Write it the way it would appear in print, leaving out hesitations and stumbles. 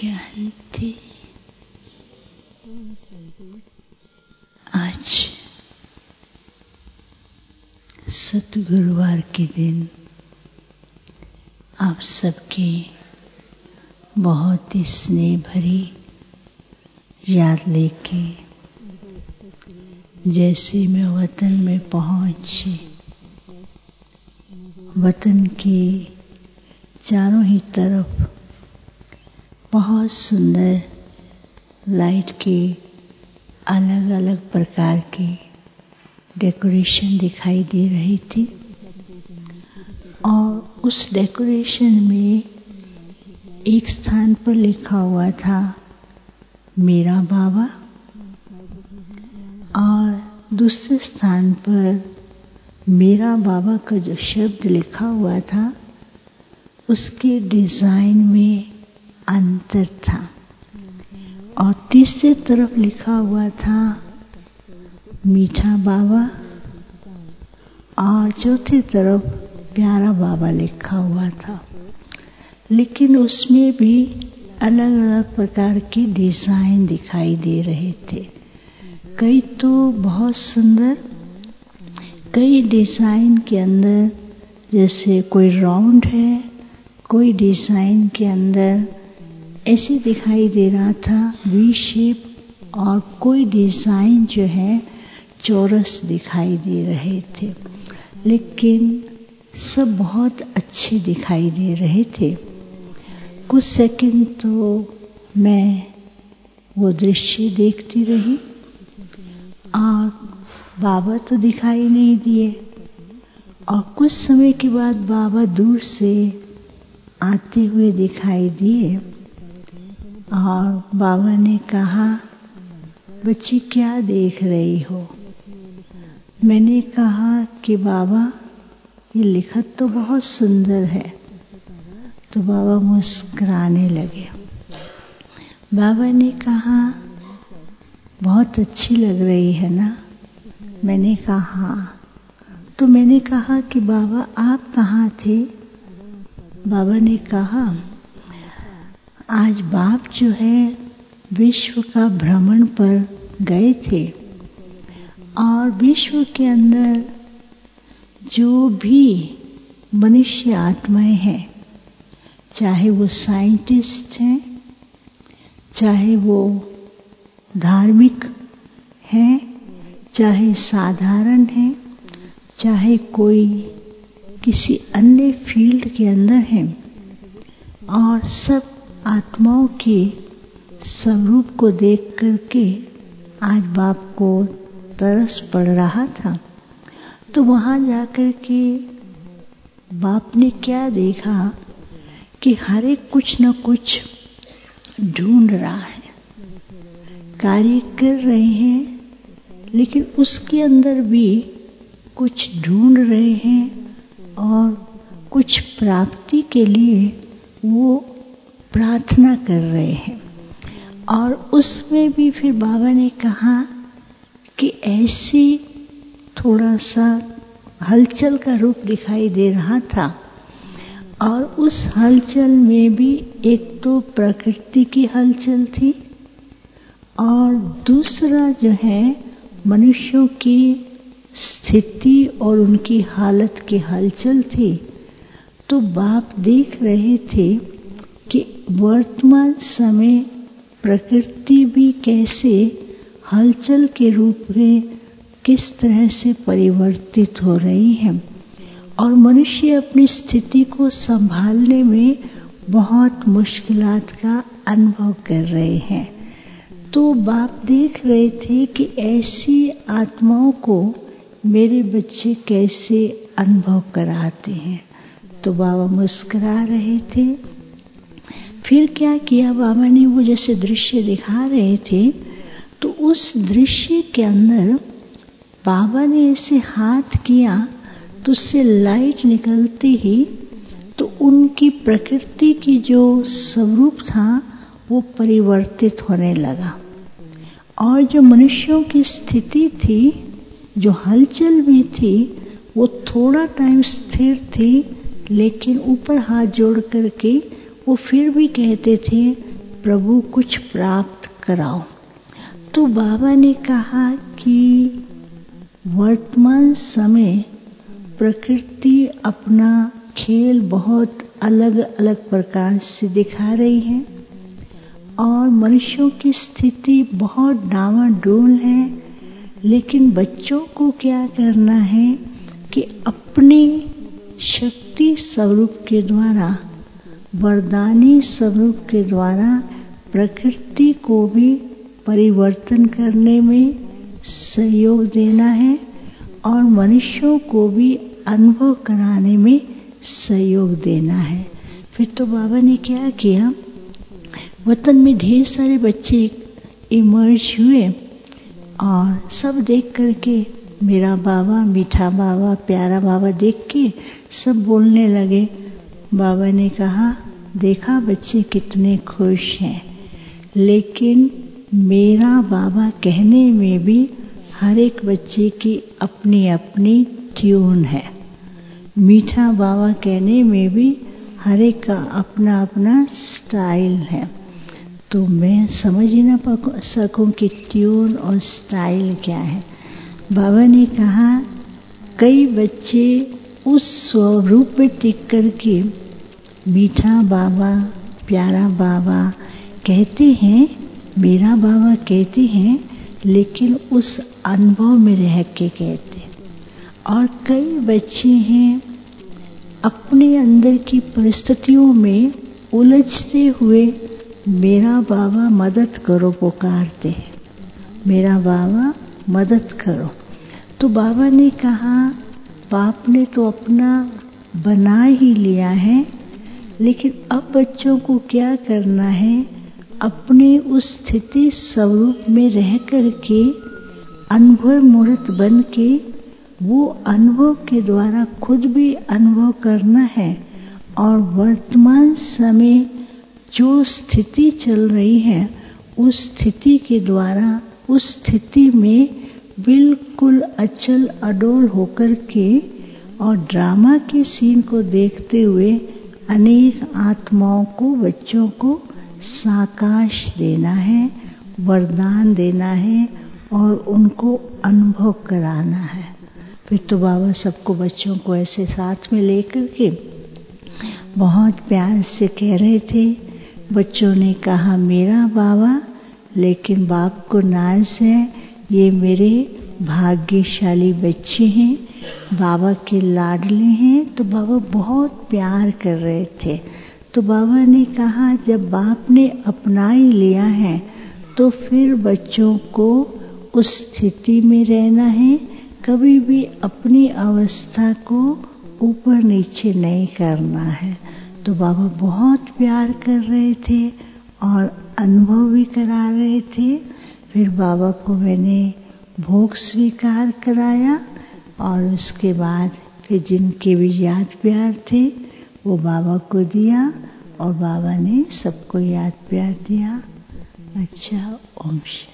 शांति। आज सतगुरुवार के दिन आप सबकी बहुत ही स्नेह भरी याद लेके जैसे मैं वतन में पहुंची, वतन की चारों ही तरफ बहुत सुंदर लाइट के अलग अलग प्रकार की डेकोरेशन दिखाई दे रही थी और उस डेकोरेशन में एक स्थान पर लिखा हुआ था मेरा बाबा और दूसरे स्थान पर मेरा बाबा का जो शब्द लिखा हुआ था उसके डिजाइन में अंतर था और तीसरी तरफ लिखा हुआ था मीठा बाबा और चौथी तरफ प्यारा बाबा लिखा हुआ था। लेकिन उसमें भी अलग अलग प्रकार के डिजाइन दिखाई दे रहे थे। कई तो बहुत सुंदर, कई डिजाइन के अंदर जैसे कोई राउंड है, कोई डिजाइन के अंदर ऐसे दिखाई दे रहा था वी शेप और कोई डिजाइन जो है चौरस दिखाई दे रहे थे। लेकिन सब बहुत अच्छे दिखाई दे रहे थे। कुछ सेकंड तो मैं वो दृश्य देखती रही और बाबा तो दिखाई नहीं दिए और कुछ समय के बाद बाबा दूर से आते हुए दिखाई दिए और बाबा ने कहा, बच्ची क्या देख रही हो? मैंने कहा कि बाबा ये लिखत तो बहुत सुंदर है। तो बाबा मुस्कुराने लगे। बाबा ने कहा, बहुत अच्छी लग रही है ना? मैंने कहा, तो मैंने कहा कि बाबा आप कहाँ थे? बाबा ने कहा, आज बाप जो है विश्व का भ्रमण पर गए थे और विश्व के अंदर जो भी मनुष्य आत्माएं हैं, चाहे वो साइंटिस्ट हैं, चाहे वो धार्मिक हैं, चाहे साधारण हैं, चाहे कोई किसी अन्य फील्ड के अंदर हैं, और सब आत्माओं के स्वरूप को देख करके आज बाप को तरस पड़ रहा था। तो वहां जाकर के बाप ने क्या देखा कि हर एक कुछ न कुछ ढूंढ रहा है, कार्य कर रहे हैं, लेकिन उसके अंदर भी कुछ ढूंढ रहे हैं और कुछ प्राप्ति के लिए वो प्रार्थना कर रहे हैं। और उसमें भी फिर बाबा ने कहा कि ऐसी थोड़ा सा हलचल का रूप दिखाई दे रहा था और उस हलचल में भी एक तो प्रकृति की हलचल थी और दूसरा जो है मनुष्यों की स्थिति और उनकी हालत की हलचल थी। तो बाप देख रहे थे कि वर्तमान समय प्रकृति भी कैसे हलचल के रूप में किस तरह से परिवर्तित हो रही है और मनुष्य अपनी स्थिति को संभालने में बहुत मुश्किलात का अनुभव कर रहे हैं। तो बाप देख रहे थे कि ऐसी आत्माओं को मेरे बच्चे कैसे अनुभव कराते हैं। तो बाबा मुस्कुरा रहे थे। फिर क्या किया बाबा ने, वो जैसे दृश्य दिखा रहे थे तो उस दृश्य के अंदर बाबा ने ऐसे हाथ किया तो उससे लाइट निकलती ही तो उनकी प्रकृति की जो स्वरूप था वो परिवर्तित होने लगा और जो मनुष्यों की स्थिति थी, जो हलचल भी थी, वो थोड़ा टाइम स्थिर थी, लेकिन ऊपर हाथ जोड़ करके वो फिर भी कहते थे प्रभु कुछ प्राप्त कराओ। तो बाबा ने कहा कि वर्तमान समय प्रकृति अपना खेल बहुत अलग अलग प्रकार से दिखा रही है और मनुष्यों की स्थिति बहुत डावाडोल है। लेकिन बच्चों को क्या करना है कि अपने शक्ति स्वरूप के द्वारा, वरदानी स्वरूप के द्वारा प्रकृति को भी परिवर्तन करने में सहयोग देना है और मनुष्यों को भी अनुभव कराने में सहयोग देना है। फिर तो बाबा ने क्या किया, वतन में ढेर सारे बच्चे इमर्ज हुए और सब देख करके मेरा बाबा, मीठा बाबा, प्यारा बाबा देख के सब बोलने लगे। बाबा ने कहा, देखा बच्चे कितने खुश हैं, लेकिन मेरा बाबा कहने में भी हर एक बच्चे की अपनी अपनी ट्यून है। मीठा बाबा कहने में भी हर एक का अपना अपना स्टाइल है। तो मैं समझ ही ना सकूं कि ट्यून और स्टाइल क्या है। बाबा ने कहा, कई बच्चे उस स्वरूप में टिक करके मीठा बाबा, प्यारा बाबा कहते हैं, मेरा बाबा कहते हैं, लेकिन उस अनुभव में रह के कहते हैं। और कई बच्चे हैं अपने अंदर की परिस्थितियों में उलझते हुए मेरा बाबा मदद करो पुकारते हैं, मेरा बाबा मदद करो। तो बाबा ने कहा, बाप ने तो अपना बना ही लिया है, लेकिन अब बच्चों को क्या करना है, अपने उस स्थिति स्वरूप में रह करके अनुभव मूर्त बन के वो अनुभव के द्वारा खुद भी अनुभव करना है और वर्तमान समय जो स्थिति चल रही है उस स्थिति के द्वारा उस स्थिति में बिल्कुल अचल अडोल होकर के और ड्रामा के सीन को देखते हुए अनेक आत्माओं को, बच्चों को साकाश देना है, वरदान देना है और उनको अनुभव कराना है। फिर तो बाबा सबको, बच्चों को ऐसे साथ में लेकर के बहुत प्यार से कह रहे थे। बच्चों ने कहा, मेरा बाबा, लेकिन बाप को नाज है, ये मेरे भाग्यशाली बच्चे हैं, बाबा के लाडले हैं। तो बाबा बहुत प्यार कर रहे थे। तो बाबा ने कहा, जब बाप ने अपना ही लिया है तो फिर बच्चों को उस स्थिति में रहना है, कभी भी अपनी अवस्था को ऊपर नीचे नहीं करना है। तो बाबा बहुत प्यार कर रहे थे और अनुभव भी करा रहे थे। फिर बाबा को मैंने भोग स्वीकार कराया और उसके बाद फिर जिनके भी याद प्यार थे वो बाबा को दिया और बाबा ने सबको याद प्यार दिया। अच्छा, ओम शांति।